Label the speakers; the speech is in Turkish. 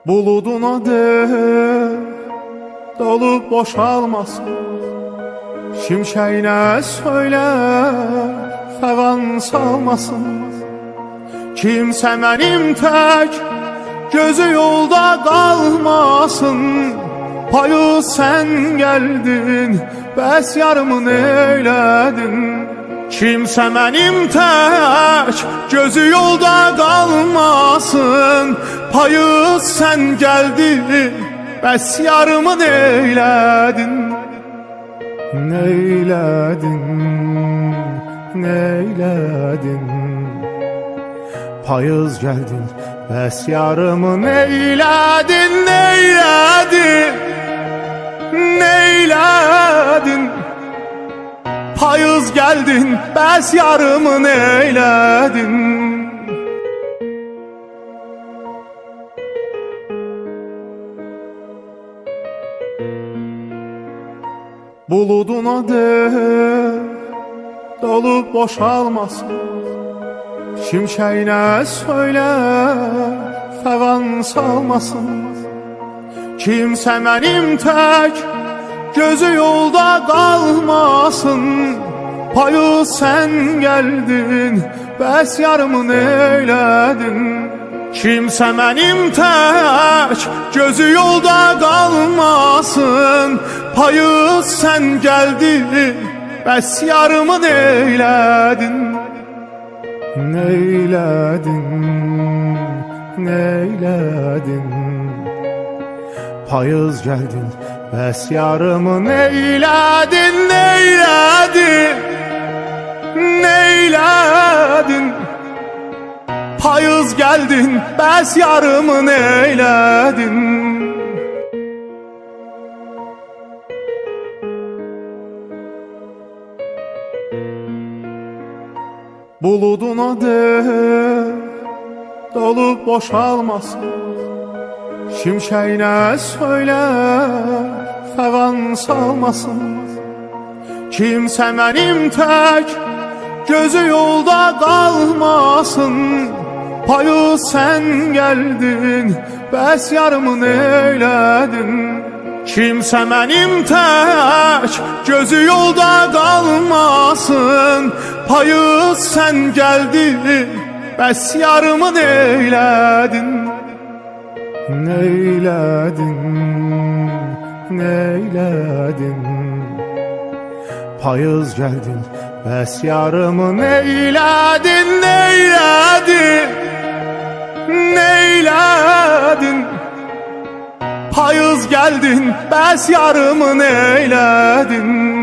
Speaker 1: Buluduna de dolup boşalmasın, şimşeğine söyle fevan salmasın. Kimse benim tek gözü yolda kalmasın. Payı sen geldin, bəs yarımı neyledin? Kimse benim tek gözü yolda kalmasın. Payı sen geldin, bəs yarımı neyledin? Neyledin, neyledin? Payız geldin, bəs yarımı neyledin? Neyledin, neyledin? Payız geldin, bəs yarımı neyledin? Buluduna de dolup boşalmasın, şimşeğine söyle fevan salmasın. Kimse benim tek gözü yolda kalmasın. Payı sen geldin, bəs yarımı neyledin? Kimse benim tek gözü yolda kalmasın. Payı sen geldin, bəs yarımı neyledin? Neyledin, neyledin? Payız geldin, bəs yarımı neyledin? Neyledin, neyledin? Payız geldin, bəs yarımı neyledin? Buluduna de dolup boşalmasın, şimşeğine söyle fevan salmasın. Kimse benim tek gözü yolda kalmasın. Payı sen geldin, bəs yarımı neyledin? Kimse benim tek gözü yolda kalmasın. Payı sen geldin, bəs yarımı neyledin? Neyledin, neyledin? Payız geldin, bəs yarımı neyledin? Neyledin, neyledin? Payız geldin, bəs yarımı neyledin?